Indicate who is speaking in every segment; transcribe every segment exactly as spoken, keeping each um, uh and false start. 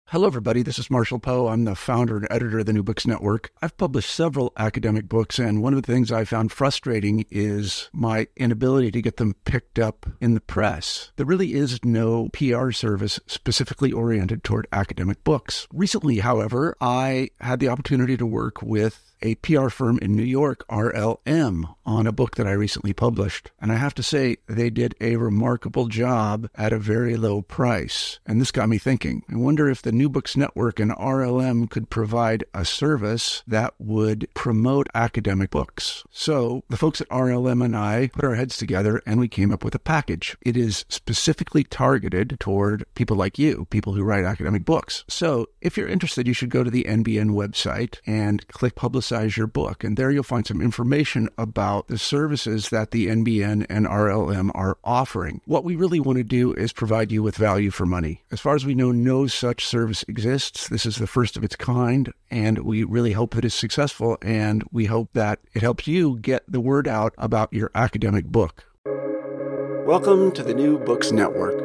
Speaker 1: Hello, everybody. This is Marshall Poe. I'm the founder and editor of the New Books Network. I've published several academic books, and one of the things I found frustrating is my inability to get them picked up in the press. There really is no P R service specifically oriented toward academic books. Recently, however, I had the opportunity to work with a P R firm in New York, R L M, on a book that I recently published. And I have to say, they did a remarkable job at a very low price. And this got me thinking. I wonder if the New Books Network and R L M could provide a service that would promote academic books. So the folks at R L M and I put our heads together and we came up with a package. It is specifically targeted toward people like you, people who write academic books. So if you're interested, you should go to the N B N website and click Publicize your book. And there you'll find some information about the services that the N B N and R L M are offering. What we really want to do is provide you with value for money. As far as we know, no such service exists. This is the first of its kind, and we really hope that it's successful, and we hope that it helps you get the word out about your academic book. Welcome to the New Books Network.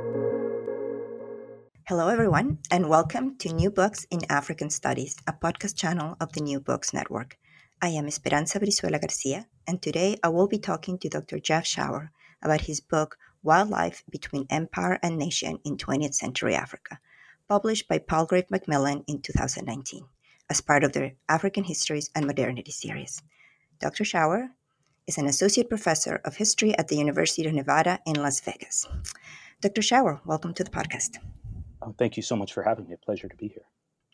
Speaker 2: Hello, everyone, and welcome to New Books in African Studies, a podcast channel of the New Books Network. I am Esperanza Brizuela Garcia, and today I will be talking to Doctor Jeff Shower about his book, Wildlife Between Empire and Nation in twentieth Century Africa, published by Palgrave Macmillan in two thousand nineteen, as part of their African Histories and Modernity series. Doctor Shower is an associate professor of history at the University of Nevada in Las Vegas. Doctor Shower, welcome to the podcast.
Speaker 3: Oh, thank you so much for having me. A pleasure to be here.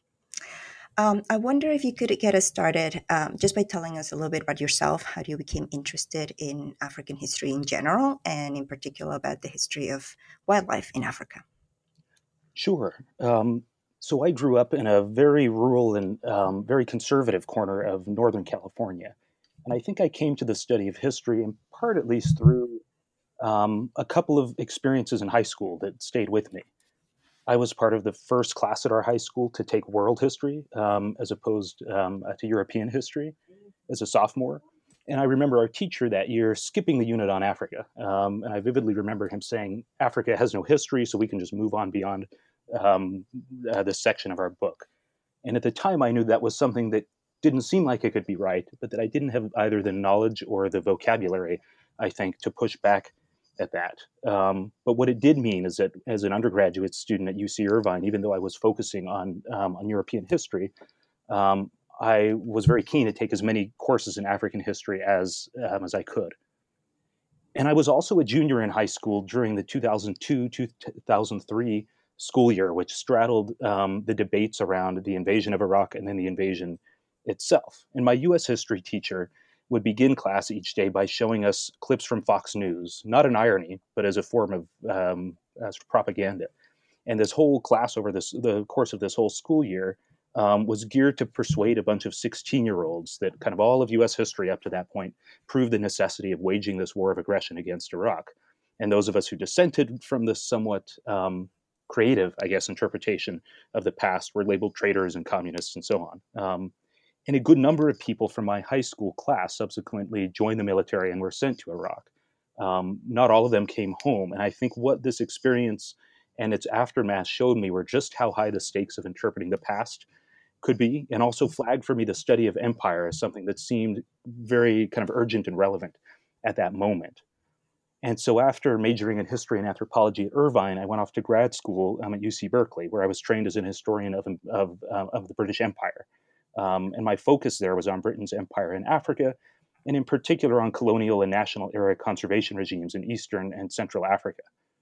Speaker 2: Um, I wonder if you could get us started um, just by telling us a little bit about yourself, how you became interested in African history in general, and in particular about the history of wildlife in Africa.
Speaker 3: Sure. Um, so I grew up in a very rural and um, very conservative corner of Northern California. And I think I came to the study of history in part at least through um, a couple of experiences in high school that stayed with me. I was part of the first class at our high school to take world history um, as opposed um, to European history as a sophomore. And I remember our teacher that year skipping the unit on Africa. Um, and I vividly remember him saying, Africa has no history, so we can just move on beyond um, uh, this section of our book. And at the time, I knew that was something that didn't seem like it could be right, but that I didn't have either the knowledge or the vocabulary, I think, to push back at that. Um, but what it did mean is that as an undergraduate student at U C Irvine, even though I was focusing on um, on European history, um, I was very keen to take as many courses in African history as um, as I could. And I was also a junior in high school during the two thousand two to two thousand three school year, which straddled um, the debates around the invasion of Iraq and then the invasion itself. And my U S history teacher would begin class each day by showing us clips from Fox News, not an irony, but as a form of um, as propaganda. And this whole class over this, the course of this whole school year um, was geared to persuade a bunch of sixteen-year-olds that kind of all of U S history up to that point proved the necessity of waging this war of aggression against Iraq. And those of us who dissented from this somewhat um, creative, I guess, interpretation of the past were labeled traitors and communists and so on. Um, And a good number of people from my high school class subsequently joined the military and were sent to Iraq. Um, not all of them came home. And I think what this experience and its aftermath showed me were just how high the stakes of interpreting the past could be, and also flagged for me the study of empire as something that seemed very kind of urgent and relevant at that moment. And so after majoring in history and anthropology at Irvine, I went off to grad school um, at U C Berkeley, where I was trained as an historian of, of, uh, of the British Empire. Um, and my focus there was on Britain's empire in Africa, and in particular on colonial and national era conservation regimes in Eastern and Central Africa.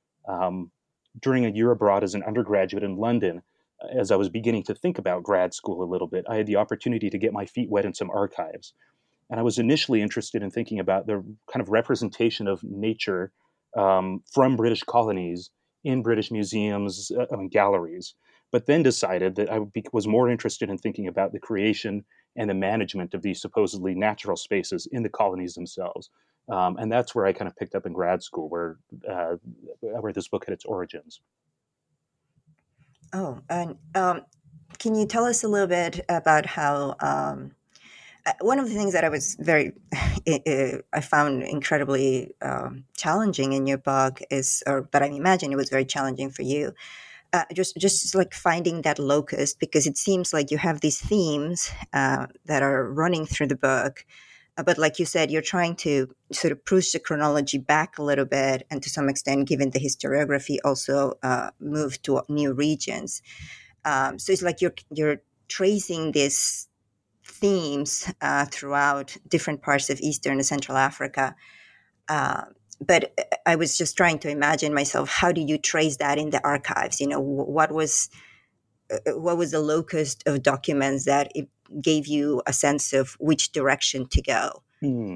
Speaker 3: Um, during a year abroad as an undergraduate in London, as I was beginning to think about grad school a little bit, I had the opportunity to get my feet wet in some archives. And I was initially interested in thinking about the kind of representation of nature um, from British colonies in British museums uh, and galleries, but then decided that I was more interested in thinking about the creation and the management of these supposedly natural spaces in the colonies themselves. Um, and that's where I kind of picked up in grad school, where uh, where this book had its origins.
Speaker 2: Oh, and um, can you tell us a little bit about how um, one of the things that I was very, I found incredibly um, challenging in your book is, or that I imagine it was very challenging for you, uh, just just like finding that locus, because it seems like you have these themes uh, that are running through the book. Uh, but like you said, you're trying to sort of push the chronology back a little bit, and to some extent, given the historiography, also uh, move to new regions. Um, so it's like you're you're tracing these themes uh, throughout different parts of Eastern and Central Africa. Uh, but I was just trying to imagine myself, how did you trace that in the archives? You know, what was what was the locus of documents that it gave you a sense of which direction to go?
Speaker 3: Hmm.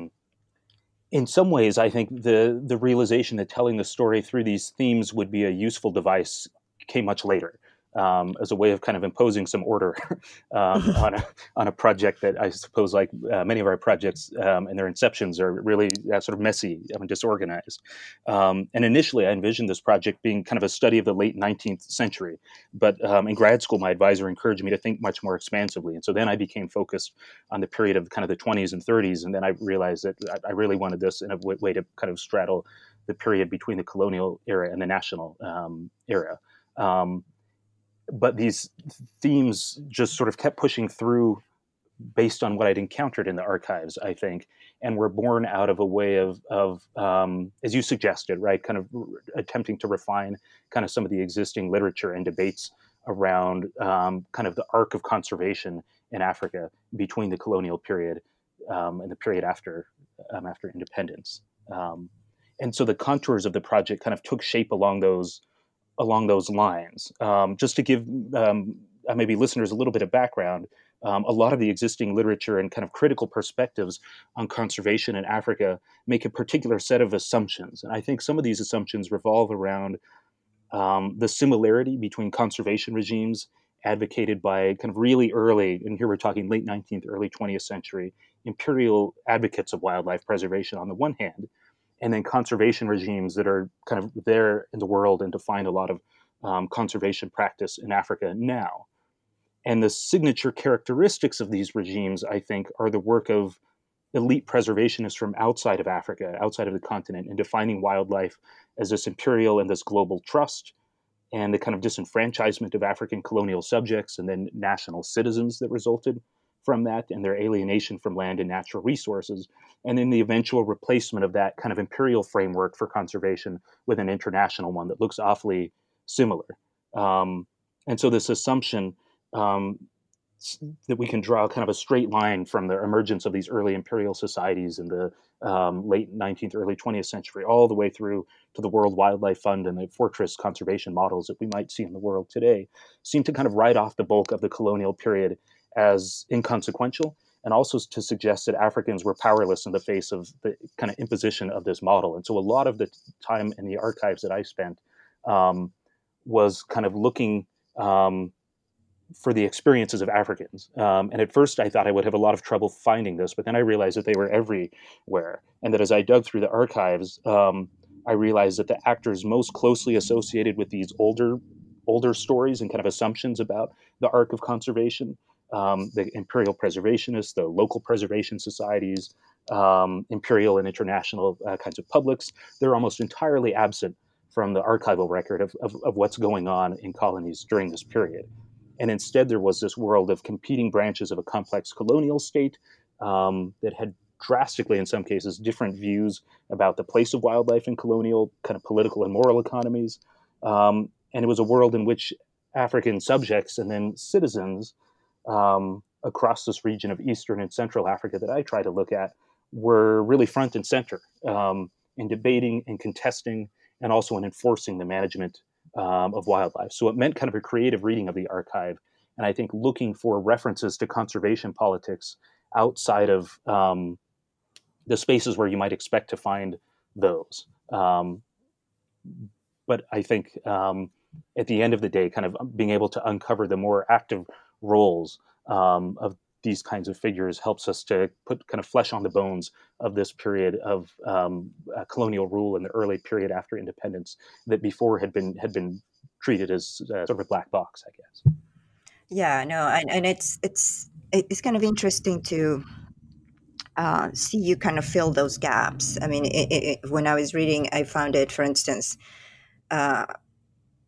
Speaker 3: In some ways, I think the the realization that telling the story through these themes would be a useful device came much later, um, as a way of kind of imposing some order um, on a on a project that I suppose, like uh, many of our projects um, and their inceptions, are really uh, sort of messy and disorganized. Um, and initially, I envisioned this project being kind of a study of the late nineteenth century. But um, in grad school, my advisor encouraged me to think much more expansively, and so then I became focused on the period of kind of the twenties and thirties, and then I realized that I really wanted this in a way to kind of straddle the period between the colonial era and the national um, era. Um, but these themes just sort of kept pushing through based on what I'd encountered in the archives, I think, and were born out of a way of, of um, as you suggested, right, kind of r- attempting to refine kind of some of the existing literature and debates around um, kind of the arc of conservation in Africa between the colonial period um, and the period after um, after independence. Um, and so the contours of the project kind of took shape along those along those lines. Um, just to give um, maybe listeners a little bit of background, um, a lot of the existing literature and kind of critical perspectives on conservation in Africa make a particular set of assumptions. And I think some of these assumptions revolve around um, the similarity between conservation regimes advocated by kind of really early, and here we're talking late nineteenth, early twentieth century, imperial advocates of wildlife preservation on the one hand, and then conservation regimes that are kind of there in the world and define a lot of um, conservation practice in Africa now. And the signature characteristics of these regimes, I think, are the work of elite preservationists from outside of Africa, outside of the continent, and defining wildlife as this imperial and this global trust, and the kind of disenfranchisement of African colonial subjects and then national citizens that resulted from that, and their alienation from land and natural resources, and then the eventual replacement of that kind of imperial framework for conservation with an international one that looks awfully similar. Um, and so this assumption um, that we can draw kind of a straight line from the emergence of these early imperial societies in the um, late nineteenth, early twentieth century, all the way through to the World Wildlife Fund and the fortress conservation models that we might see in the world today, seem to kind of write off the bulk of the colonial period as inconsequential, and also to suggest that Africans were powerless in the face of the kind of imposition of this model. And so a lot of the time in the archives that I spent um, was kind of looking um, for the experiences of Africans. Um, and at first I thought I would have a lot of trouble finding this, but then I realized that they were everywhere. And that as I dug through the archives, um, I realized that the actors most closely associated with these older older stories and kind of assumptions about the arc of conservation, um, the imperial preservationists, the local preservation societies, um, imperial and international uh, kinds of publics, they're almost entirely absent from the archival record of, of, of what's going on in colonies during this period. And instead, there was this world of competing branches of a complex colonial state um, that had drastically, in some cases, different views about the place of wildlife in colonial kind of political and moral economies. Um, and it was a world in which African subjects and then citizens um, across this region of Eastern and Central Africa that I try to look at were really front and center um, in debating and contesting and also in enforcing the management um, of wildlife. So it meant kind of a creative reading of the archive, and I think looking for references to conservation politics outside of um, the spaces where you might expect to find those. Um, but I think um, at the end of the day, kind of being able to uncover the more active roles um, of these kinds of figures helps us to put kind of flesh on the bones of this period of um, uh, colonial rule in the early period after independence that before had been had been treated as uh, sort of a black box, I guess.
Speaker 2: Yeah, no, and, and it's it's it's kind of interesting to uh, see you kind of fill those gaps. I mean, it, it, when I was reading, I found it, for instance, uh,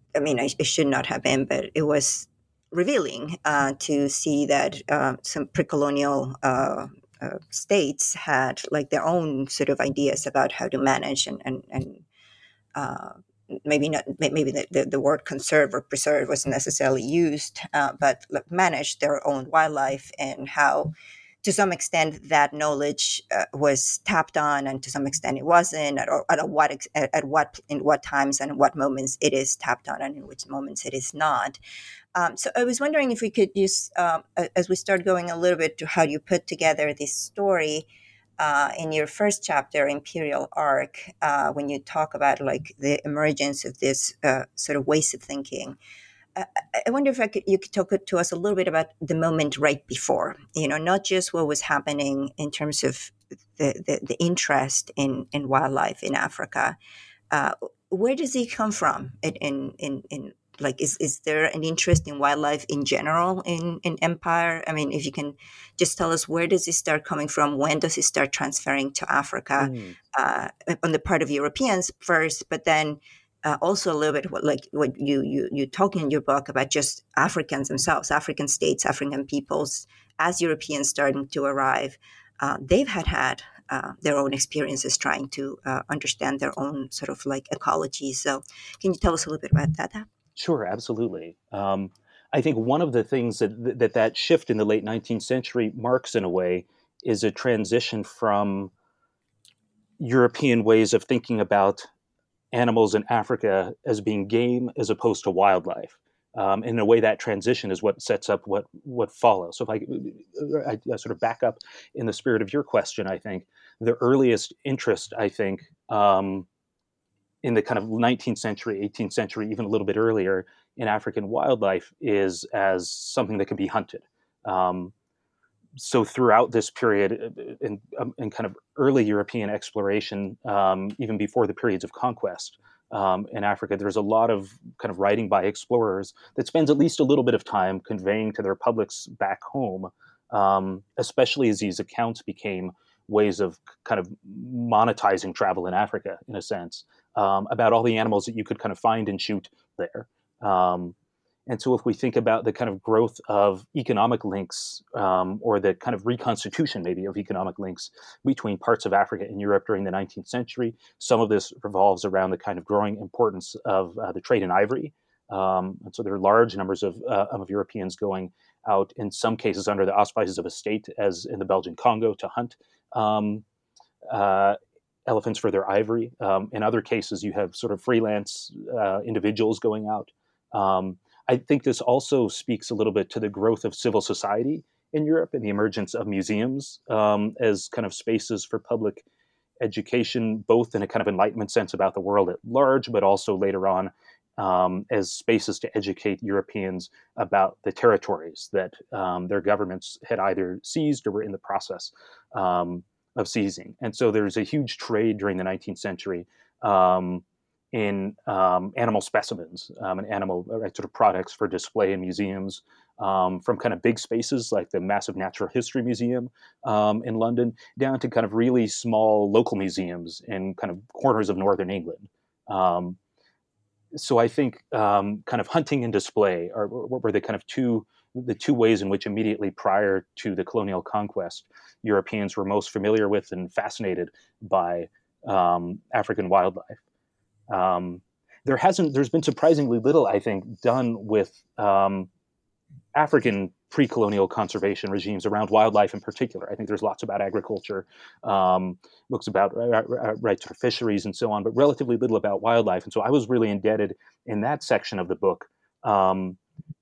Speaker 2: I mean, I, it should not have been, but it was revealing uh, to see that uh, some pre-colonial uh, uh, states had like their own sort of ideas about how to manage and and, and uh, maybe not maybe the, the, the word conserve or preserve wasn't necessarily used, uh, but like, manage their own wildlife, and how to some extent that knowledge uh, was tapped on, and to some extent it wasn't. At, at what ex- at what in what times and what moments it is tapped on, and in which moments it is not. Um, so I was wondering if we could use, um, as we start going a little bit to how you put together this story uh, in your first chapter, Imperial Arc, uh, when you talk about like the emergence of this uh, sort of ways of thinking. Uh, I wonder if I could, you could talk to us a little bit about the moment right before, you know, not just what was happening in terms of the, the, the interest in, in wildlife in Africa. Uh, where does it come from in, in, in, in like, is, is there an interest in wildlife in general in, in Empire? I mean, if you can just tell us, where does it start coming from? When does it start transferring to Africa
Speaker 3: Mm.
Speaker 2: uh, on the part of Europeans first, but then uh, also a little bit what, like what you, you, you talk in your book about just Africans themselves, African states, African peoples, as Europeans starting to arrive, uh, they've had had uh, their own experiences trying to uh, understand their own sort of like ecology. So can you tell us a little bit about that?
Speaker 3: Sure, absolutely. Um, I think one of the things that, that that shift in the late nineteenth century marks in a way is a transition from European ways of thinking about animals in Africa as being game as opposed to wildlife. Um, in a way, that transition is what sets up what what follows. So if I, I, I sort of back up in the spirit of your question, I think the earliest interest, I think, um, in the kind of nineteenth century, eighteenth century, even a little bit earlier in African wildlife is as something that can be hunted. Um, so throughout this period in, um, in kind of early European exploration, um, even before the periods of conquest um, in Africa, there's a lot of kind of writing by explorers that spends at least a little bit of time conveying to their publics back home, um, especially as these accounts became ways of kind of monetizing travel in Africa, in a sense, um, about all the animals that you could kind of find and shoot there. Um, and so if we think about the kind of growth of economic links um, or the kind of reconstitution maybe of economic links between parts of Africa and Europe during the nineteenth century, some of this revolves around the kind of growing importance of uh, the trade in ivory. Um, and so there are large numbers of, uh, of Europeans going out, in some cases under the auspices of a state, as in the Belgian Congo, to hunt um, uh, elephants for their ivory. Um, in other cases, you have sort of freelance uh, individuals going out. Um, I think this also speaks a little bit to the growth of civil society in Europe and the emergence of museums um, as kind of spaces for public education, both in a kind of Enlightenment sense about the world at large, but also later on um, as spaces to educate Europeans about the territories that um, their governments had either seized or were in the process um, of seizing. And so there's a huge trade during the nineteenth century um, in um, animal specimens um, and animal right, sort of products for display in museums, um, from kind of big spaces like the massive Natural History Museum um, in London, down to kind of really small local museums in kind of corners of northern England. Um, so I think um, kind of hunting and display are were the kind of two the two ways in which immediately prior to the colonial conquest, Europeans were most familiar with and fascinated by um, African wildlife. Um, there hasn't, there's been surprisingly little, I think, done with um, African pre-colonial conservation regimes around wildlife in particular. I think there's lots about agriculture, um, books about uh, right sort of fisheries and so on, but relatively little about wildlife. And so I was really indebted in that section of the book um,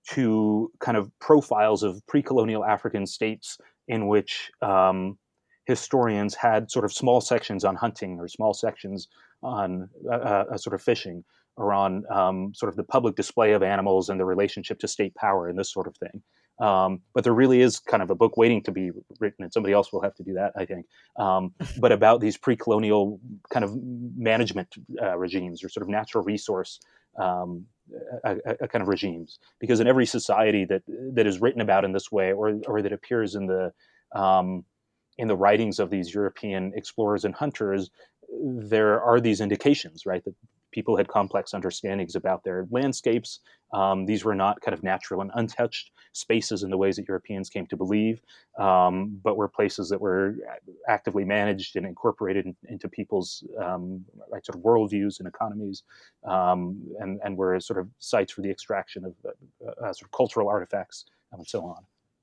Speaker 3: to kind of profiles of pre-colonial African states in which um, historians had sort of small sections on hunting or small sections on uh, uh, sort of fishing, or on um, sort of the public display of animals and the relationship to state power and this sort of thing. Um, but there really is kind of a book waiting to be written, and somebody else will have to do that, I think, um, but about these pre-colonial kind of management uh, regimes or sort of natural resource um, a, a kind of regimes. Because in every society that that is written about in this way, or or that appears in the um, in the writings of these European explorers and hunters, there are these indications, right, that People had complex understandings about their landscapes. Um, these were not kind of natural and untouched spaces in the ways that Europeans came to believe, um, but were places that were actively managed and incorporated in, into people's um, like sort of worldviews and economies, um, and, and were sort of sites for the extraction of uh, uh, sort of cultural artifacts and so on.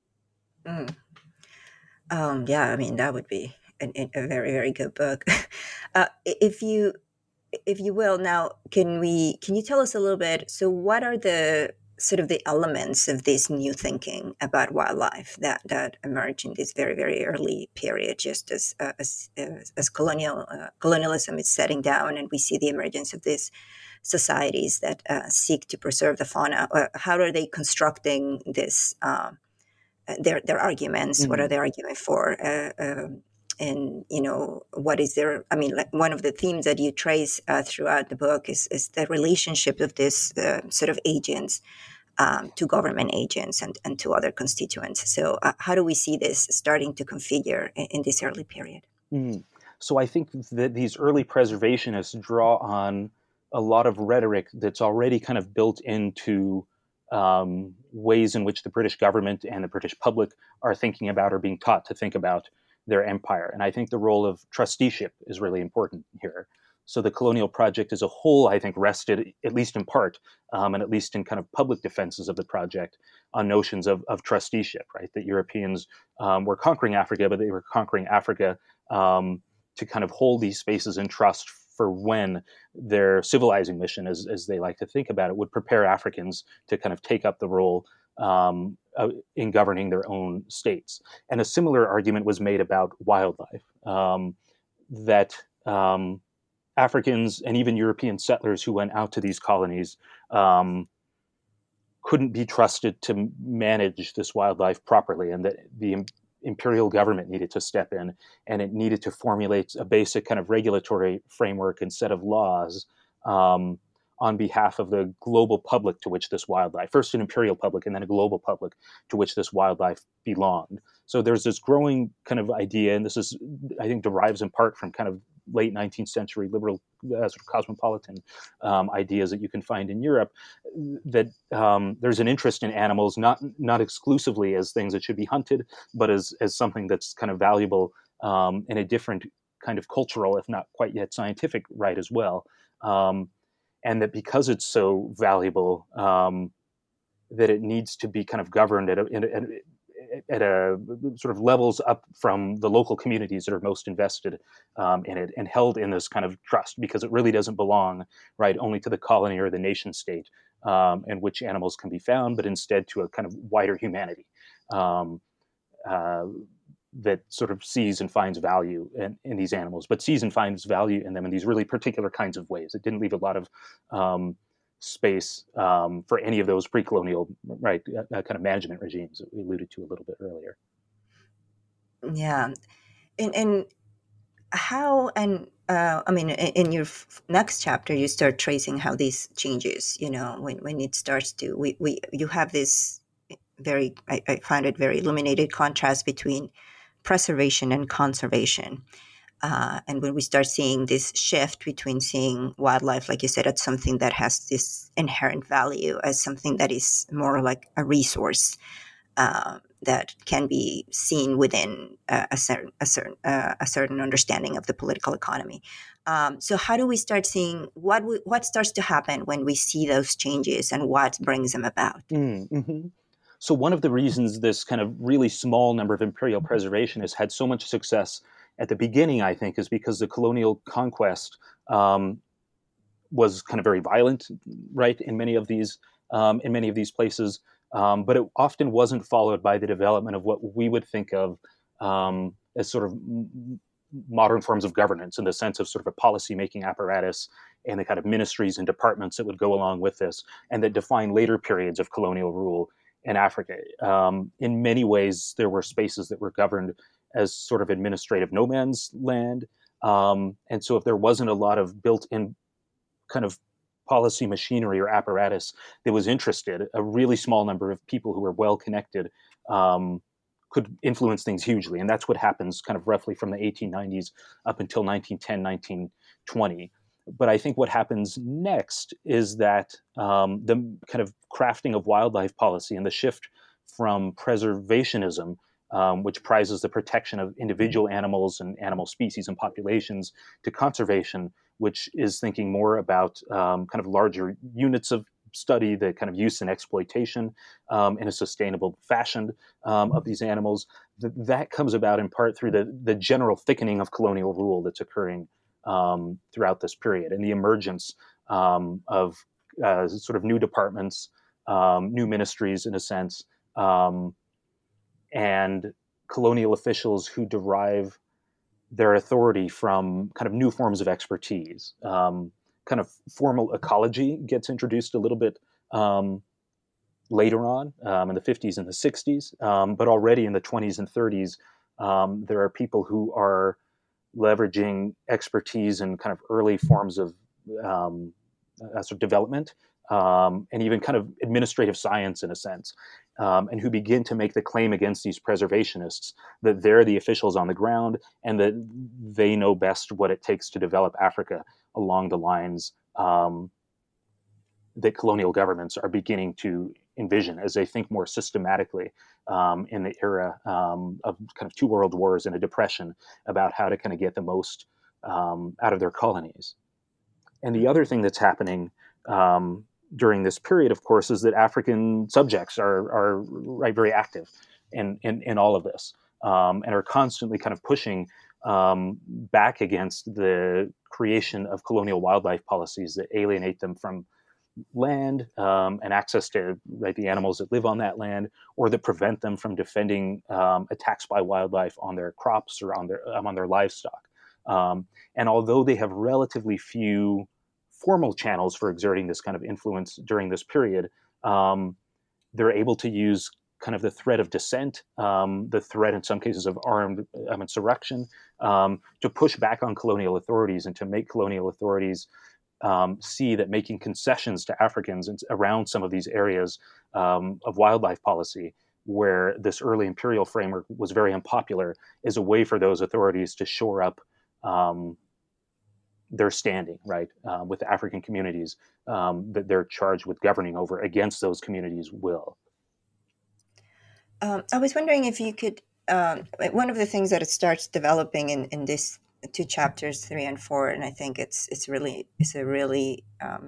Speaker 2: Mm. Um, yeah, I mean, that would be an, a very, very good book. uh, if you if you will, now can we can you tell us a little bit? So, what are the sort of the elements of this new thinking about wildlife that that emerge in this very, very early period, just as uh, as, as as colonial uh, colonialism is setting down, and we see the emergence of these societies that uh, seek to preserve the fauna? Uh, how are they constructing this? Um, their their arguments? Mm-hmm. What are they arguing for? Uh, um, and you know, what is their? I mean, like one of the themes that you trace uh, throughout the book is is the relationship of this uh, sort of agents um, to government agents and, and to other constituents. So, uh, how do we see this starting to configure in, in this early period?
Speaker 3: Mm. So, I think that these early preservationists draw on a lot of rhetoric that's already kind of built into um, ways in which the British government and the British public are thinking about or being taught to think about their empire. And I think the role of trusteeship is really important here. So the colonial project as a whole, I think, rested, at least in part, um, and at least in kind of public defenses of the project, on notions of, of trusteeship, right? That Europeans um, were conquering Africa, but they were conquering Africa um, to kind of hold these spaces in trust for when their civilizing mission, as, as they like to think about it, would prepare Africans to kind of take up the role um, uh, in governing their own states. And a similar argument was made about wildlife, um, that um, Africans and even European settlers who went out to these colonies um, couldn't be trusted to manage this wildlife properly, and that the imperial government needed to step in, and it needed to formulate a basic kind of regulatory framework and set of laws um, on behalf of the global public to which this wildlife, first an imperial public and then a global public to which this wildlife belonged. So there's this growing kind of idea, and this is, I think, derives in part from kind of late nineteenth century liberal uh, sort of cosmopolitan um, ideas that you can find in Europe, that um, there's an interest in animals, not not exclusively as things that should be hunted, but as as something that's kind of valuable um, in a different kind of cultural, if not quite yet scientific, right as well. Um, and that because it's so valuable, um, that it needs to be kind of governed at a, in a, at a at a sort of levels up from the local communities that are most invested um, in it and held in this kind of trust, because it really doesn't belong, right, only to the colony or the nation state um, in which animals can be found, but instead to a kind of wider humanity um, uh, that sort of sees and finds value in, in these animals, but sees and finds value in them in these really particular kinds of ways. It didn't leave a lot of um, space um, for any of those pre-colonial, right, uh, kind of management regimes that we alluded to a little bit earlier.
Speaker 2: Yeah, and and how and uh, I mean, in, in your f- next chapter, you start tracing how this changes. You know, when when it starts to we we you have this very I, I find it very illuminated contrast between preservation and conservation. Uh, and when we start seeing this shift between seeing wildlife, like you said, as something that has this inherent value, as something that is more like a resource uh, that can be seen within a, a certain a certain uh, a certain understanding of the political economy. Um, so, how do we start seeing what we, what starts to happen when we see those changes, and what brings them about?
Speaker 3: Mm-hmm. So, one of the reasons this kind of really small number of imperial preservationists had so much success at the beginning, I think, is because the colonial conquest um, was kind of very violent, right, in many of these um, in many of these places, um, but it often wasn't followed by the development of what we would think of um, as sort of m- modern forms of governance, in the sense of sort of a policy-making apparatus and the kind of ministries and departments that would go along with this, and that define later periods of colonial rule in Africa. Um, in many ways, there were spaces that were governed as sort of administrative no man's land. Um, and so if there wasn't a lot of built-in kind of policy machinery or apparatus that was interested, a really small number of people who were well-connected um, could influence things hugely. And that's what happens kind of roughly from the eighteen nineties up until nineteen ten, nineteen twenty. but I think what happens next is that um, the kind of crafting of wildlife policy and the shift from preservationism, um, which prizes the protection of individual animals and animal species and populations, to conservation, which is thinking more about um, kind of larger units of study, the kind of use and exploitation um, in a sustainable fashion um, of these animals. Th- that comes about in part through the, the general thickening of colonial rule that's occurring um, throughout this period, and the emergence um, of uh, sort of new departments, um, new ministries in a sense, um, and colonial officials who derive their authority from kind of new forms of expertise. Um, kind of formal ecology gets introduced a little bit um, later on um, in the fifties and the sixties, um, but already in the twenties and thirties, um, there are people who are leveraging expertise in kind of early forms of um, uh, sort of development um, and even kind of administrative science in a sense, um, and who begin to make the claim against these preservationists that they're the officials on the ground and that they know best what it takes to develop Africa along the lines um, that colonial governments are beginning to envision as they think more systematically um, in the era um, of kind of two world wars and a depression about how to kind of get the most um, out of their colonies. And the other thing that's happening um, during this period, of course, is that African subjects are, are right, very active in, in, in all of this um, and are constantly kind of pushing um, back against the creation of colonial wildlife policies that alienate them from land um, and access to right, the animals that live on that land, or that prevent them from defending um, attacks by wildlife on their crops or on their um, on their livestock. Um, and although they have relatively few formal channels for exerting this kind of influence during this period, um, they're able to use kind of the threat of dissent, um, the threat in some cases of armed um, insurrection, um, to push back on colonial authorities and to make colonial authorities Um, see that making concessions to Africans around some of these areas um, of wildlife policy, where this early imperial framework was very unpopular, is a way for those authorities to shore up um, their standing, right, uh, with the African communities um, that they're charged with governing over against those communities' will.
Speaker 2: Um, I was wondering if you could, um, one of the things that it starts developing in, in this two chapters, three and four, and I think it's it's really it's a really um,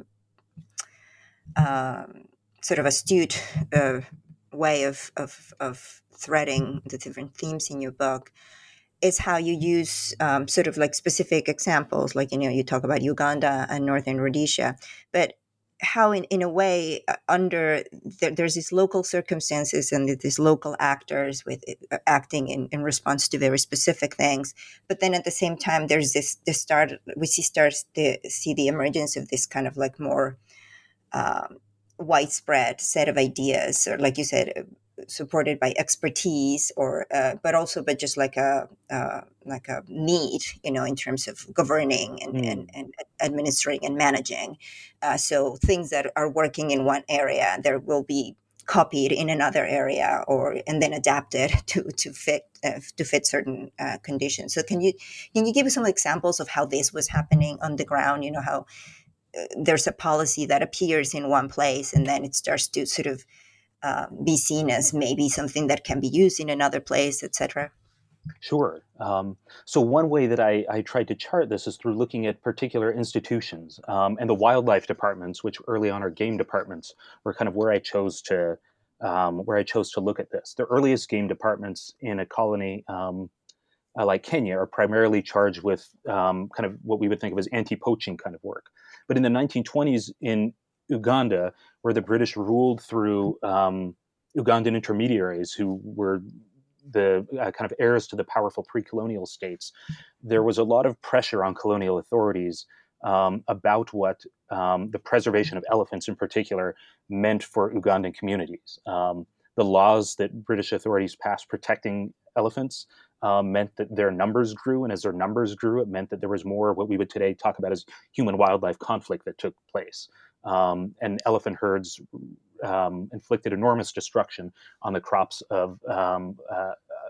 Speaker 2: um, sort of astute uh, way of, of of threading the different themes in your book, is how you use um, sort of like specific examples, like, you know, you talk about Uganda and Northern Rhodesia, but how in, in a way uh, under there, there's these local circumstances and these local actors with uh, acting in, in response to very specific things, but then at the same time there's this this start we see starts to see the emergence of this kind of like more um, widespread set of ideas, or like you said, uh, supported by expertise, or uh, but also but just like a uh, like a need, you know, in terms of governing and,
Speaker 3: Mm.
Speaker 2: and, and administering and managing. Uh, so things that are working in one area, there will be copied in another area, or and then adapted to to fit uh, to fit certain uh, conditions. So can you can you give us some examples of how this was happening on the ground? You know, how uh, there's a policy that appears in one place and then it starts to sort of uh, be seen as maybe something that can be used in another place, et cetera.
Speaker 3: Sure. Um, so one way that I, I tried to chart this is through looking at particular institutions, um, and the wildlife departments, which early on are game departments, were kind of where I chose to um, where I chose to look at this. The earliest game departments in a colony um, uh, like Kenya are primarily charged with um, kind of what we would think of as anti-poaching kind of work. But in the nineteen twenties in Uganda, where the British ruled through um, Ugandan intermediaries who were the uh, kind of heirs to the powerful pre-colonial states, there was a lot of pressure on colonial authorities um, about what um, the preservation of elephants in particular meant for Ugandan communities. Um, the laws that British authorities passed protecting elephants um, meant that their numbers grew, and as their numbers grew, it meant that there was more what we would today talk about as human-wildlife conflict that took place. Um, and elephant herds um, inflicted enormous destruction on the crops of um, uh,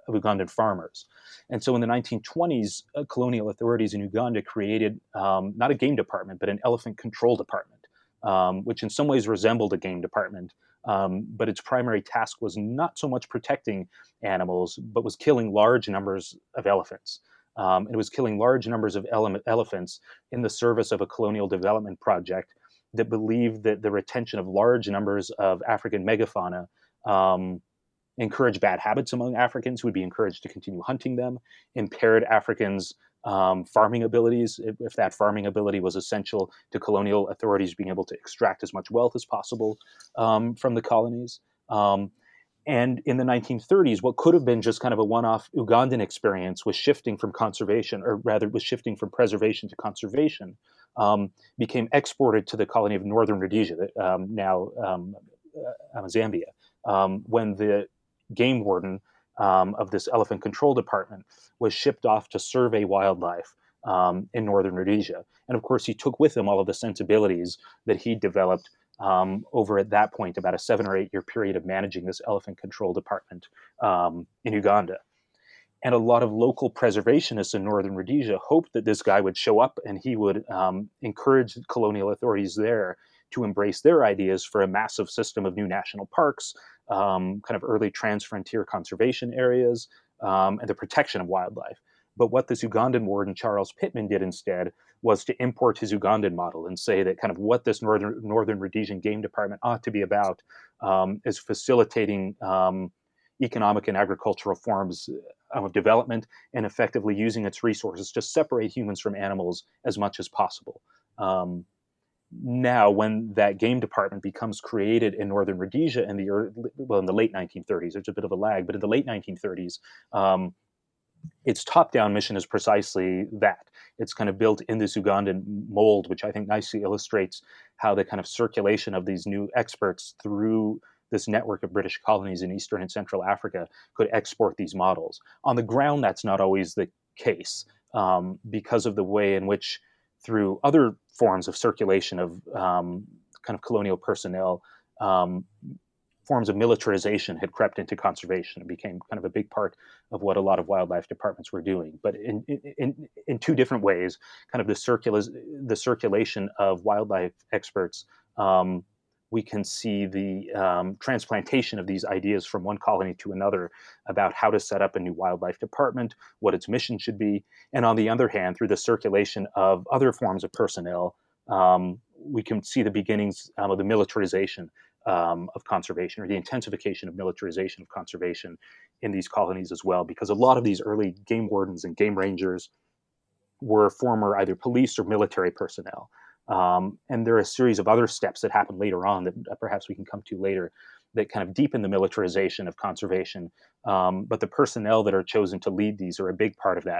Speaker 3: of Ugandan farmers. And so in the nineteen twenties, uh, colonial authorities in Uganda created um, not a game department, but an elephant control department, um, which in some ways resembled a game department. Um, but its primary task was not so much protecting animals, but was killing large numbers of elephants. Um, it was killing large numbers of ele- elephants in the service of a colonial development project that believed that the retention of large numbers of African megafauna um, encouraged bad habits among Africans who would be encouraged to continue hunting them, impaired Africans' um, farming abilities, if, if that farming ability was essential to colonial authorities being able to extract as much wealth as possible um, from the colonies. Um, and in the nineteen thirties, what could have been just kind of a one-off Ugandan experience was shifting from conservation, or rather was shifting from preservation to conservation, um, became exported to the colony of Northern Rhodesia, um, now um, uh, Zambia, um, when the game warden um, of this elephant control department was shipped off to survey wildlife um, in Northern Rhodesia. And of course, he took with him all of the sensibilities that he developed um, over at that point, about a seven or eight year period of managing this elephant control department um, in Uganda. And a lot of local preservationists in Northern Rhodesia hoped that this guy would show up and he would um, encourage colonial authorities there to embrace their ideas for a massive system of new national parks, um, kind of early trans-frontier conservation areas, um, and the protection of wildlife. But what this Ugandan warden, Charles Pittman, did instead was to import his Ugandan model and say that kind of what this Northern, Northern Rhodesian Game Department ought to be about um, is facilitating um, economic and agricultural forms of development and effectively using its resources to separate humans from animals as much as possible. Um, now, when that game department becomes created in Northern Rhodesia in the early, well, in the late nineteen thirties, there's a bit of a lag, but in the late nineteen thirties, um, its top-down mission is precisely that. It's kind of built in this Ugandan mold, which I think nicely illustrates how the kind of circulation of these new experts through this network of British colonies in Eastern and Central Africa could export these models. On the ground, that's not always the case um, because of the way in which, through other forms of circulation of um, kind of colonial personnel, um, forms of militarization had crept into conservation and became kind of a big part of what a lot of wildlife departments were doing. But in in, in two different ways, kind of the, circula- the circulation of wildlife experts, um, we can see the um, transplantation of these ideas from one colony to another about how to set up a new wildlife department, what its mission should be. And on the other hand, through the circulation of other forms of personnel, um, we can see the beginnings um, of the militarization um, of conservation, or the intensification of militarization of conservation in these colonies as well, because a lot of these early game wardens and game rangers were former either police or military personnel. Um, and there are a series of other steps that happen later on that perhaps we can come to later that kind of deepen the militarization of conservation. Um, but the personnel that are chosen to lead these are a big part of that,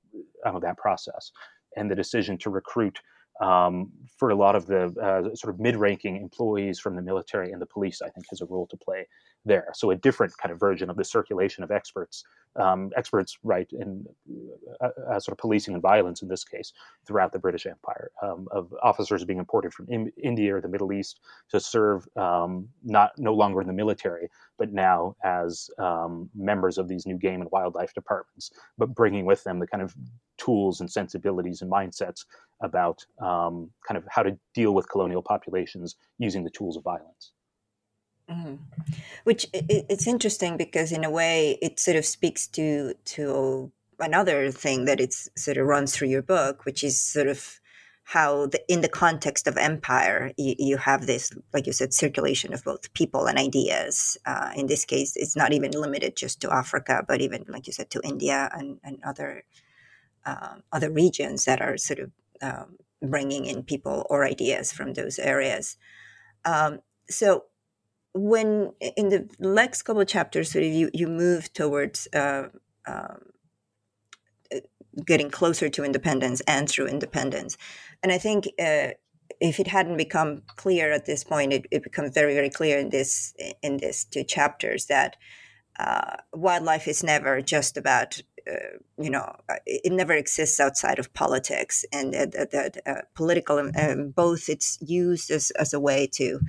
Speaker 3: of that process. And the decision to recruit um, for a lot of the uh, sort of mid-ranking employees from the military and the police, I think, has a role to play there. So a different kind of version of the circulation of experts, um, experts, right, in uh, uh, sort of policing and violence in this case throughout the British Empire, um, of officers being imported from in- India or the Middle East to serve um, not no longer in the military, but now as um, members of these new game and wildlife departments, but bringing with them the kind of tools and sensibilities and mindsets about um, kind of how to deal with colonial populations using the tools of violence.
Speaker 2: Mm-hmm. Which it, it's interesting because in a way it sort of speaks to to another thing that it's sort of runs through your book, which is sort of how the, in the context of empire, you, you have this, like you said, circulation of both people and ideas. Uh, in this case, it's not even limited just to Africa, but even, like you said, to India and, and other um, other regions that are sort of um, bringing in people or ideas from those areas. Um, so when in the next couple of chapters, sort of you, you move towards uh, um, getting closer to independence and through independence. And I think uh, if it hadn't become clear at this point, it, it becomes very, very clear in this in these two chapters that uh, wildlife is never just about, uh, you know, it never exists outside of politics, and that uh, uh, political, um, both it's used as, as a way to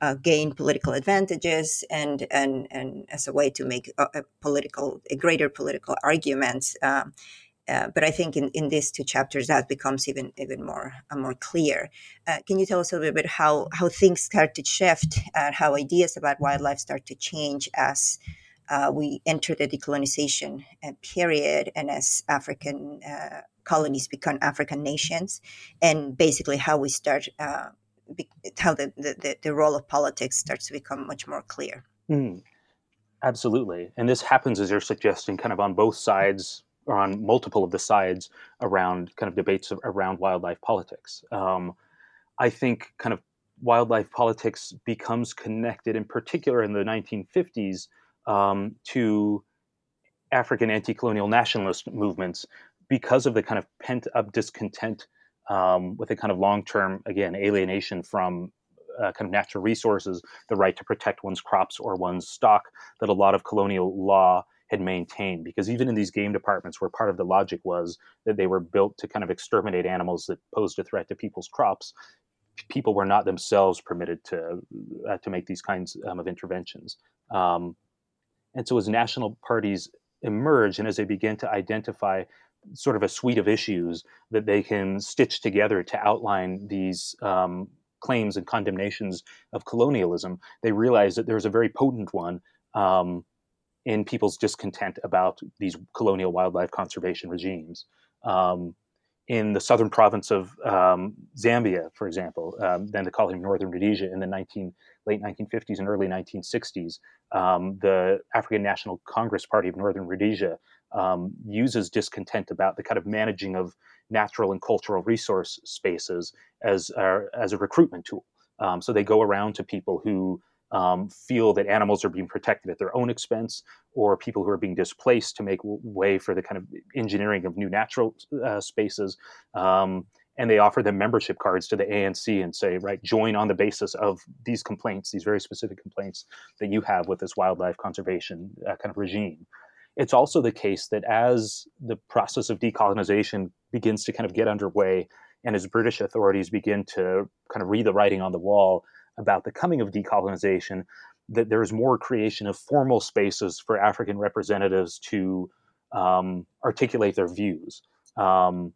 Speaker 2: uh, gain political advantages and and and as a way to make a, a political a greater political arguments. Um, uh, but I think in, in these two chapters that becomes even even more uh, more clear. Uh, can you tell us a little bit how how things start to shift and how ideas about wildlife start to change as uh, we enter the decolonization uh, period and as African uh, colonies become African nations, and basically how we start uh, be, how the, the the role of politics starts to become much more clear.
Speaker 3: Mm, absolutely. And this happens, as you're suggesting, kind of on both sides or on multiple of the sides around kind of debates around wildlife politics. Um, I think kind of wildlife politics becomes connected, in particular in the nineteen fifties, um, to African anti-colonial nationalist movements because of the kind of pent-up discontent um, with a kind of long-term, again, alienation from uh, kind of natural resources, the right to protect one's crops or one's stock that a lot of colonial law had maintained. Because even in these game departments, where part of the logic was that they were built to kind of exterminate animals that posed a threat to people's crops, people were not themselves permitted to uh, to make these kinds um, of interventions. Um, and so as national parties emerge and as they begin to identify sort of a suite of issues that they can stitch together to outline these um, claims and condemnations of colonialism, they realize that there's a very potent one um, in people's discontent about these colonial wildlife conservation regimes. Um, in the southern province of um, Zambia, for example, um, then they call him Northern Rhodesia in the nineteen, late nineteen fifties and early nineteen sixties, um, the African National Congress Party of Northern Rhodesia um, uses discontent about the kind of managing of natural and cultural resource spaces as, uh, as a recruitment tool. Um, so they go around to people who Um, feel that animals are being protected at their own expense, or people who are being displaced to make w- way for the kind of engineering of new natural uh, spaces. Um, and they offer them membership cards to the A N C and say, right, join on the basis of these complaints, these very specific complaints that you have with this wildlife conservation uh, kind of regime. It's also the case that as the process of decolonization begins to kind of get underway, and as British authorities begin to kind of read the writing on the wall about the coming of decolonization, that there's more creation of formal spaces for African representatives to um, articulate their views. Um,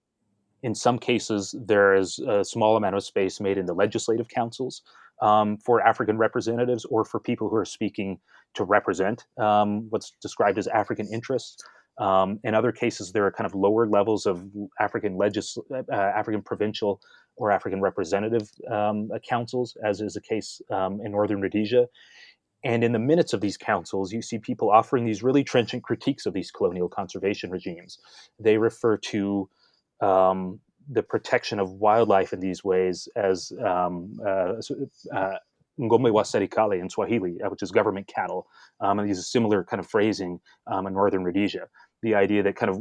Speaker 3: in some cases, there is a small amount of space made in the legislative councils um, for African representatives or for people who are speaking to represent um, what's described as African interests. Um, in other cases, there are kind of lower levels of African legis- uh, African provincial or African representative um, councils, as is the case um, in Northern Rhodesia. And in the minutes of these councils, you see people offering these really trenchant critiques of these colonial conservation regimes. They refer to um, the protection of wildlife in these ways as um, uh, uh, ngombe wa serikali in Swahili, uh, which is government cattle. Um, and these are similar kind of phrasing um, in Northern Rhodesia. The idea that kind of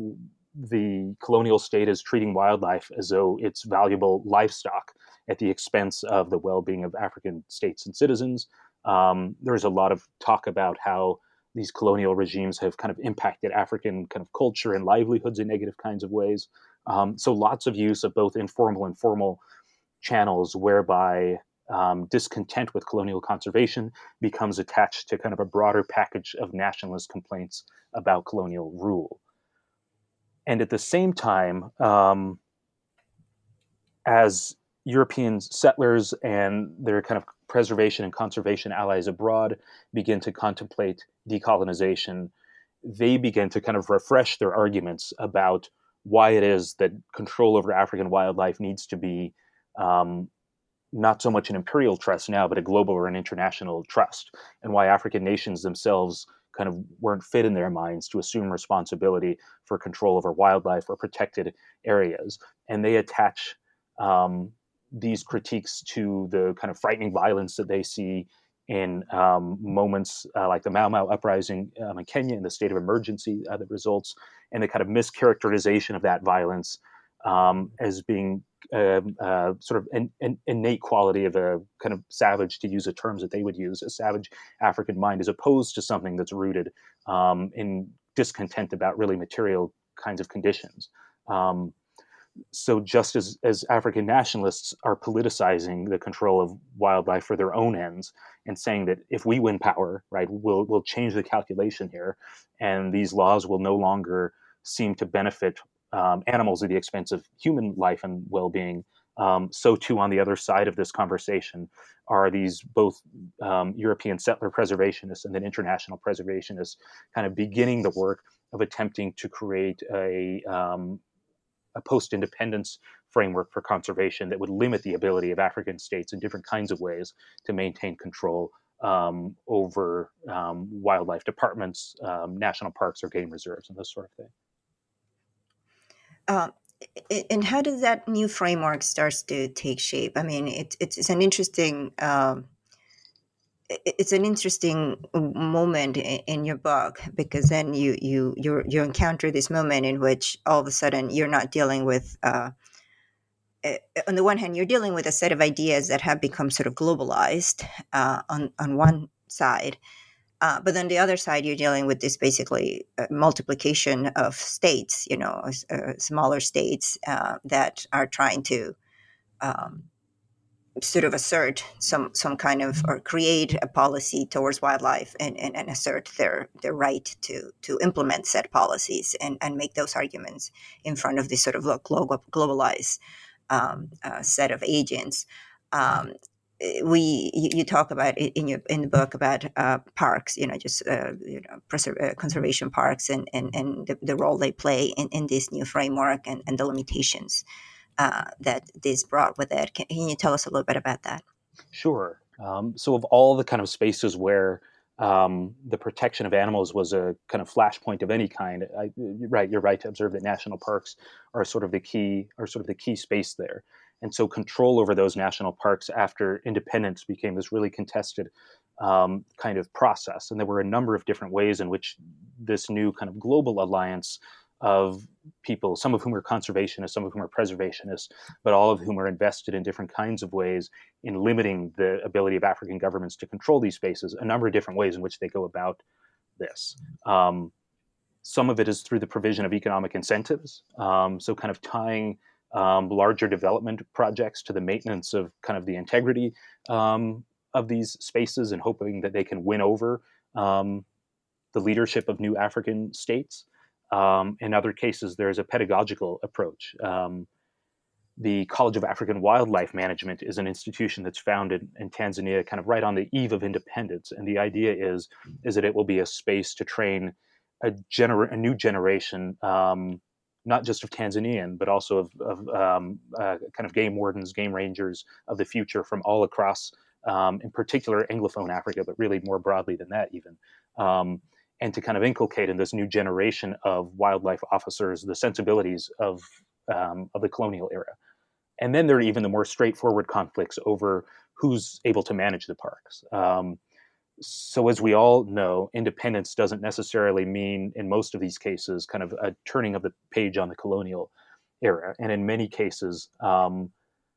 Speaker 3: the colonial state is treating wildlife as though it's valuable livestock at the expense of the well-being of African states and citizens. Um, there's a lot of talk about how these colonial regimes have kind of impacted African kind of culture and livelihoods in negative kinds of ways. Um, so lots of use of both informal and formal channels whereby um, discontent with colonial conservation becomes attached to kind of a broader package of nationalist complaints about colonial rule. And at the same time, um, as European settlers and their kind of preservation and conservation allies abroad begin to contemplate decolonization, they begin to kind of refresh their arguments about why it is that control over African wildlife needs to be um, not so much an imperial trust now, but a global or an international trust, and why African nations themselves kind of weren't fit in their minds to assume responsibility for control over wildlife or protected areas. And they attach um, these critiques to the kind of frightening violence that they see in um, moments uh, like the Mau Mau uprising um, in Kenya, in the state of emergency uh, that results, and the kind of mischaracterization of that violence um, as being uh, uh, sort of an, an innate quality of a kind of savage, to use the terms that they would use, a savage African mind, as opposed to something that's rooted um, in discontent about really material kinds of conditions. Um, so just as, as African nationalists are politicizing the control of wildlife for their own ends and saying that if we win power, right, we'll, we'll change the calculation here, and these laws will no longer seem to benefit um, animals at the expense of human life and well-being, um, so too on the other side of this conversation are these both um, European settler preservationists and then international preservationists kind of beginning the work of attempting to create a um, a post-independence framework for conservation that would limit the ability of African states in different kinds of ways to maintain control um, over um, wildlife departments, um, national parks or game reserves, and this sort of thing.
Speaker 2: Uh, and how does that new framework starts to take shape? I mean, it, it's, it's an interesting um, it's an interesting moment in your book, because then you you you you encounter this moment in which all of a sudden you're not dealing with uh, on the one hand, you're dealing with a set of ideas that have become sort of globalized uh, on on one side, uh, but then the other side you're dealing with this basically uh, multiplication of states, you know, uh, smaller states uh, that are trying to um, sort of assert some some kind of, or create a policy towards wildlife, and, and, and assert their their right to to implement said policies, and, and make those arguments in front of this sort of global, globalized um, uh, set of agents. Um, we you, you talk about it in your in the book about uh, parks, you know, just uh, you know, preserve, uh, conservation parks, and and, and the, the role they play in, in this new framework, and, and the limitations Uh, that this brought with it. Can, can you tell us a little bit about that?
Speaker 3: Sure. Um, so of all the kind of spaces where um, the protection of animals was a kind of flashpoint of any kind, I, right, you're right to observe that national parks are sort of the key, are sort of the key space there. And so control over those national parks after independence became this really contested um, kind of process. And there were a number of different ways in which this new kind of global alliance of people, some of whom are conservationists, some of whom are preservationists, but all of whom are invested in different kinds of ways in limiting the ability of African governments to control these spaces, a number of different ways in which they go about this. Um, some of it is through the provision of economic incentives, um, so kind of tying um, larger development projects to the maintenance of kind of the integrity um, of these spaces, and hoping that they can win over um, the leadership of new African states. Um, in other cases, there's a pedagogical approach. Um, the College of African Wildlife Management is an institution that's founded in Tanzania kind of right on the eve of independence. And the idea is, is that it will be a space to train a, gener- a new generation, um, not just of Tanzanian, but also of, of um, uh, kind of game wardens, game rangers of the future from all across, um, in particular, Anglophone Africa, but really more broadly than that even. Um, and to kind of inculcate in this new generation of wildlife officers the sensibilities of um, of the colonial era. And then there are even the more straightforward conflicts over who's able to manage the parks. Um, so as we all know, independence doesn't necessarily mean, in most of these cases, kind of a turning of the page on the colonial era. And in many cases, um,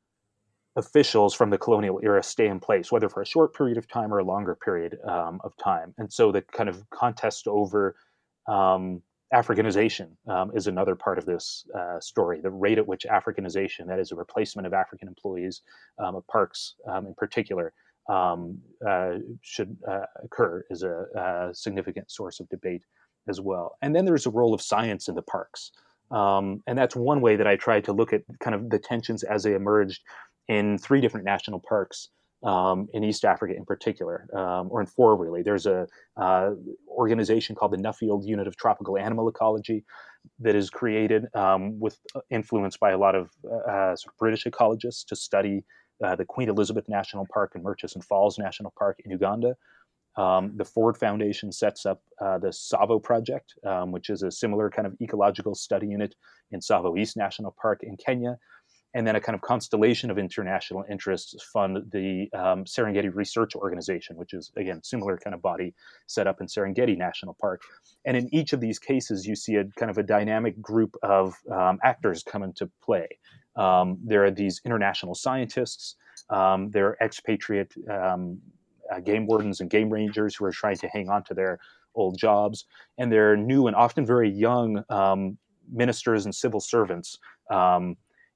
Speaker 3: officials from the colonial era stay in place, whether for a short period of time or a longer period um, of time. And so the kind of contest over um, Africanization um, is another part of this uh, story. The rate at which Africanization, that is a replacement of African employees um, of parks um, in particular, um, uh, should uh, occur, is a, a significant source of debate as well. And then there's a role of science in the parks. Um, and that's one way that I tried to look at kind of the tensions as they emerged in three different national parks um, in East Africa in particular, um, or in four really. There's a uh, organization called the Nuffield Unit of Tropical Animal Ecology that is created um, with influence by a lot of uh, sort of British ecologists to study uh, the Queen Elizabeth National Park and Murchison Falls National Park in Uganda. Um, the Ford Foundation sets up uh, the SAVO project, um, which is a similar kind of ecological study unit in Tsavo East National Park in Kenya. And then a kind of constellation of international interests fund the um, Serengeti Research Organization, which is, again, similar kind of body set up in Serengeti National Park. And in each of these cases, you see a kind of a dynamic group of um, actors come into play. Um, there are these international scientists, um, there are expatriate um, uh, game wardens and game rangers who are trying to hang on to their old jobs, and there are new and often very young um, ministers and civil servants um,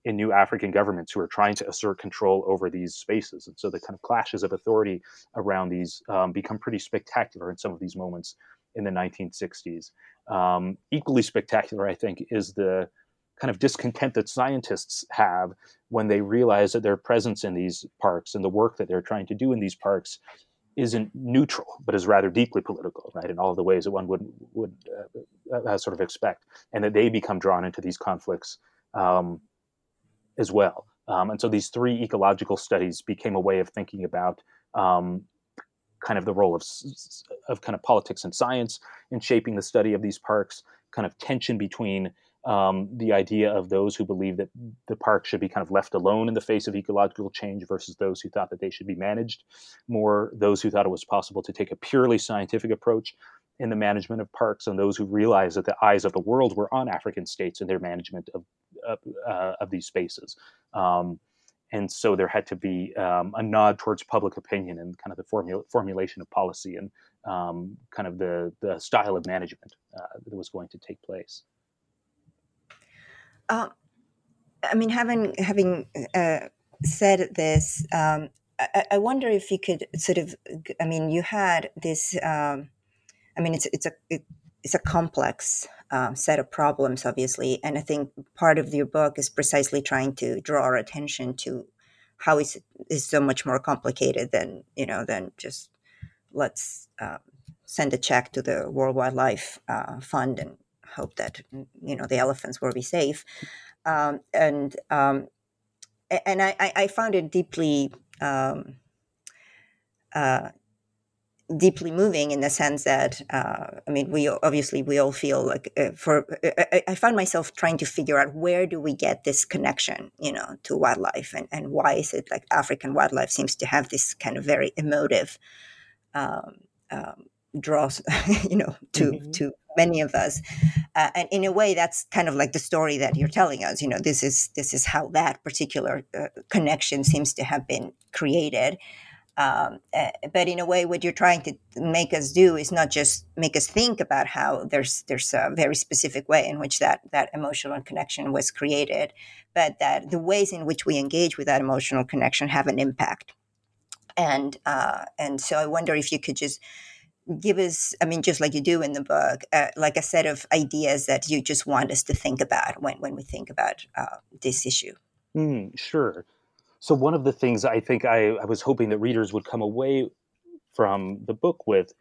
Speaker 3: in new African governments who are trying to assert control over these spaces. And so the kind of clashes of authority around these um, become pretty spectacular in some of these moments in the nineteen sixties. Um, equally spectacular, I think, is the kind of discontent that scientists have when they realize that their presence in these parks and the work that they're trying to do in these parks isn't neutral, but is rather deeply political, right, in all of the ways that one would would uh, uh, sort of expect, and that they become drawn into these conflicts um, as well. Um, and so these three ecological studies became a way of thinking about um, kind of the role of of kind of politics and science in shaping the study of these parks, kind of tension between um, the idea of those who believe that the park should be kind of left alone in the face of ecological change versus those who thought that they should be managed more, those who thought it was possible to take a purely scientific approach in the management of parks, and those who realized that the eyes of the world were on African states in their management of of, uh, of these spaces. Um, and so there had to be um, a nod towards public opinion and kind of the formula, formulation of policy and um, kind of the, the style of management uh, that was going to take place.
Speaker 2: Uh, I mean, having having uh, said this, um, I, I wonder if you could sort of. I mean, you had this. Um, I mean, it's it's a it, it's a complex um, set of problems, obviously, and I think part of your book is precisely trying to draw our attention to how it's is so much more complicated than you know than just let's uh, send a check to the World Wildlife uh, Fund and hope that you know the elephants will be safe. Um, and um, and I, I found it deeply um, uh, deeply moving in the sense that uh, I mean we obviously we all feel like uh, for I, I found myself trying to figure out where do we get this connection you know to wildlife and, and why is it like African wildlife seems to have this kind of very emotive um, um, draws you know to mm-hmm. to many of us. Uh, and in a way, that's kind of like the story that you're telling us. You know, this is this is how that particular uh, connection seems to have been created. Um, uh, but in a way, what you're trying to make us do is not just make us think about how there's there's a very specific way in which that that emotional connection was created, but that the ways in which we engage with that emotional connection have an impact. And uh, and so I wonder if you could just give us, I mean, just like you do in the book, uh, like a set of ideas that you just want us to think about when, when we think about uh, this issue.
Speaker 3: Mm, sure. So one of the things I think I, I was hoping that readers would come away from the book with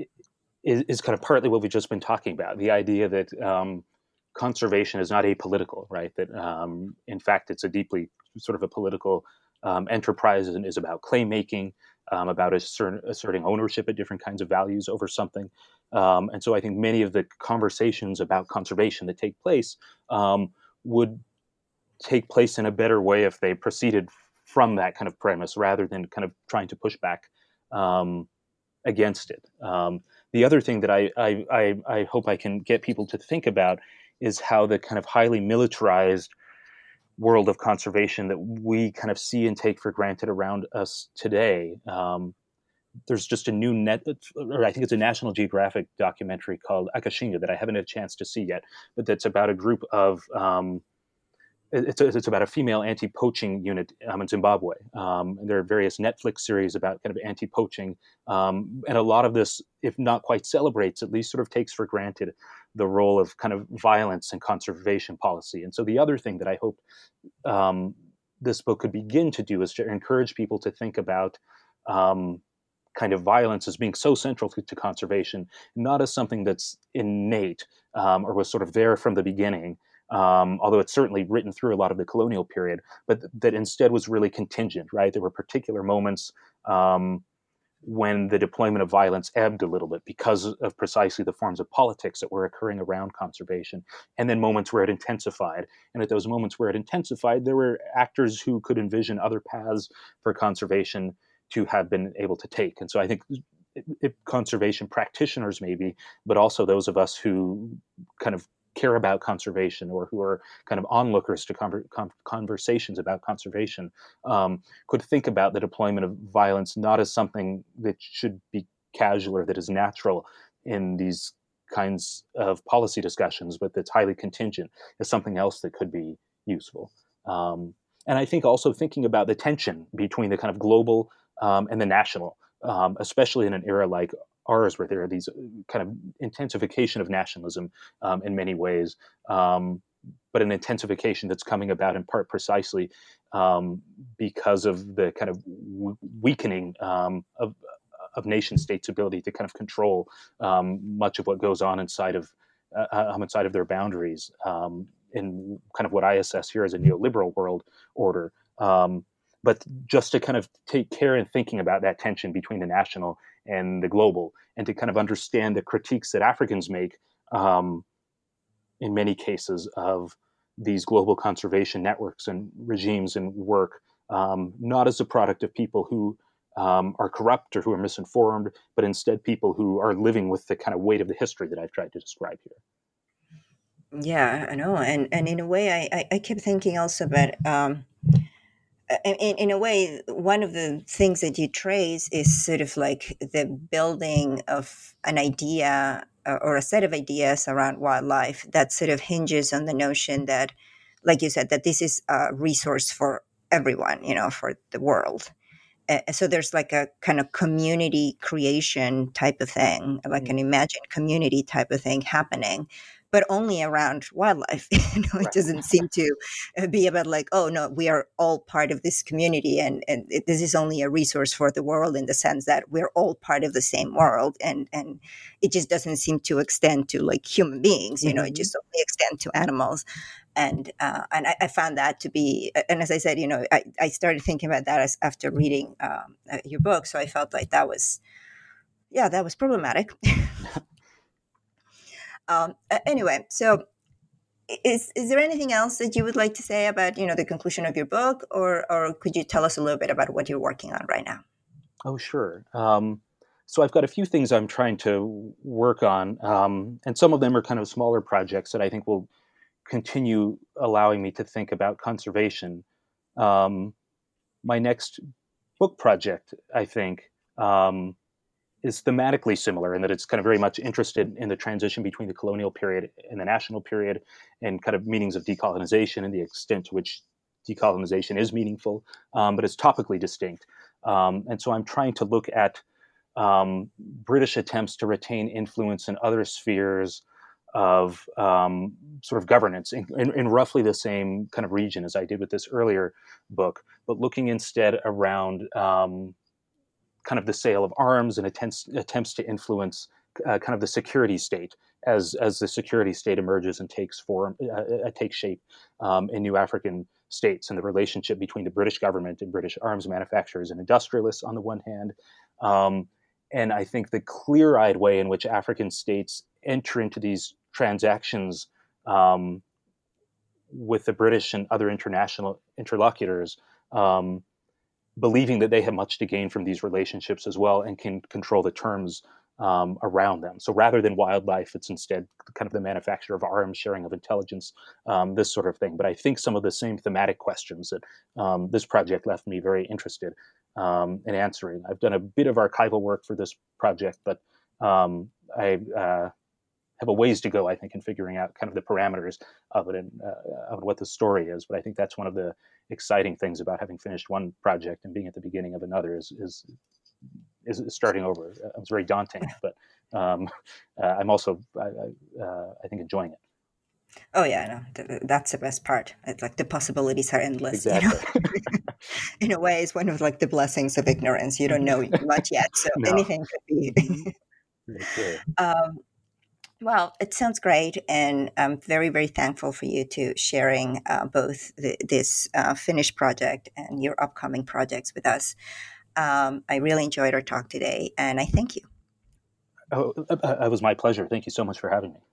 Speaker 3: is, is kind of partly what we've just been talking about, the idea that um, conservation is not apolitical, right? That um, in fact, it's a deeply sort of a political um, enterprise and is about claim making, Um, about assert, asserting ownership of different kinds of values over something. Um, and so I think many of the conversations about conservation that take place um, would take place in a better way if they proceeded from that kind of premise rather than kind of trying to push back um, against it. Um, the other thing that I, I, I, I hope I can get people to think about is how the kind of highly militarized world of conservation that we kind of see and take for granted around us today. Um, there's just a new net, or I think it's a National Geographic documentary called Akashinga that I haven't had a chance to see yet, but that's about a group of, um, it's, a, it's about a female anti-poaching unit um, in Zimbabwe. Um, and there are various Netflix series about kind of anti-poaching. Um, and a lot of this, if not quite celebrates, at least sort of takes for granted the role of kind of violence and conservation policy. And so the other thing that I hope um, this book could begin to do is to encourage people to think about um, kind of violence as being so central to, to conservation, not as something that's innate um, or was sort of there from the beginning, um, although it's certainly written through a lot of the colonial period, but th- that instead was really contingent, right? There were particular moments um, when the deployment of violence ebbed a little bit because of precisely the forms of politics that were occurring around conservation, and then moments where it intensified. And at those moments where it intensified, there were actors who could envision other paths for conservation to have been able to take. And so I think it, it, conservation practitioners maybe, but also those of us who kind of care about conservation or who are kind of onlookers to conver- con- conversations about conservation um, could think about the deployment of violence not as something that should be casual or that is natural in these kinds of policy discussions, but that's highly contingent, as something else that could be useful. Um, and I think also thinking about the tension between the kind of global um, and the national, um, especially in an era like ours, where there are these kind of intensification of nationalism um, in many ways, um, but an intensification that's coming about in part precisely um, because of the kind of w- weakening um, of of nation states' ability to kind of control um, much of what goes on inside of uh, um, inside of their boundaries um, in kind of what I assess here as a neoliberal world order. Um, but just to kind of take care in thinking about that tension between the national and the global, and to kind of understand the critiques that Africans make um, in many cases of these global conservation networks and regimes and work, um, not as a product of people who um, are corrupt or who are misinformed, but instead people who are living with the kind of weight of the history that I've tried to describe here.
Speaker 2: Yeah, I know. And, and in a way, I, I, I kept thinking also about, um, in, in a way, one of the things that you trace is sort of like the building of an idea uh, or a set of ideas around wildlife that sort of hinges on the notion that, like you said, that this is a resource for everyone, you know, for the world. Uh, so there's like a kind of community creation type of thing, like an imagined community type of thing happening, but only around wildlife. You know, it
Speaker 3: Right.
Speaker 2: doesn't seem to uh, be about like, oh no, we are all part of this community, and and it, this is only a resource for the world in the sense that we're all part of the same world, and and it just doesn't seem to extend to like human beings. You know, it
Speaker 3: Mm-hmm.
Speaker 2: just only extends to animals. And uh, and I, I found that to be, and as I said, you know, I, I started thinking about that as after reading um, uh, your book. So I felt like that was, yeah, that was problematic. um, uh, anyway, so is is there anything else that you would like to say about, you know, the conclusion of your book, or or could you tell us a little bit about what you're working on right now?
Speaker 3: Oh, sure. Um, so I've got a few things I'm trying to work on, um, and some of them are kind of smaller projects that I think will continue allowing me to think about conservation. Um, my next book project, I think, um, is thematically similar in that it's kind of very much interested in the transition between the colonial period and the national period, and kind of meanings of decolonization and the extent to which decolonization is meaningful, um, but it's topically distinct. Um, and so I'm trying to look at um, British attempts to retain influence in other spheres of um, sort of governance in, in, in roughly the same kind of region as I did with this earlier book, but looking instead around um, kind of the sale of arms and attempts, attempts to influence uh, kind of the security state as as the security state emerges and takes form, uh, uh, takes shape um, in new African states, and the relationship between the British government and British arms manufacturers and industrialists on the one hand, um, and I think the clear-eyed way in which African states enter into these transactions um, with the British and other international interlocutors, um, believing that they have much to gain from these relationships as well and can control the terms um, around them. So rather than wildlife, it's instead kind of the manufacture of arms, sharing of intelligence, um, this sort of thing. But I think some of the same thematic questions that um, this project left me very interested um, in answering. I've done a bit of archival work for this project, but um, I uh, have a ways to go, I think, in figuring out kind of the parameters of it and uh, of what the story is. But I think that's one of the exciting things about having finished one project and being at the beginning of another is is, is starting over. It's very daunting, but um, uh, I'm also, I, I, uh, I think, enjoying it.
Speaker 2: Oh yeah, no, th- that's the best part. It's like the possibilities are endless.
Speaker 3: Exactly.
Speaker 2: You know? In a way, it's one of like the blessings of ignorance. You don't know much yet, so
Speaker 3: No.
Speaker 2: anything could be.
Speaker 3: Very true.
Speaker 2: um, Well, it sounds great, and I'm very, very thankful for you to sharing uh, both the, this uh, finished project and your upcoming projects with us. Um, I really enjoyed our talk today, and I thank you.
Speaker 3: Oh, it was my pleasure. Thank you so much for having me.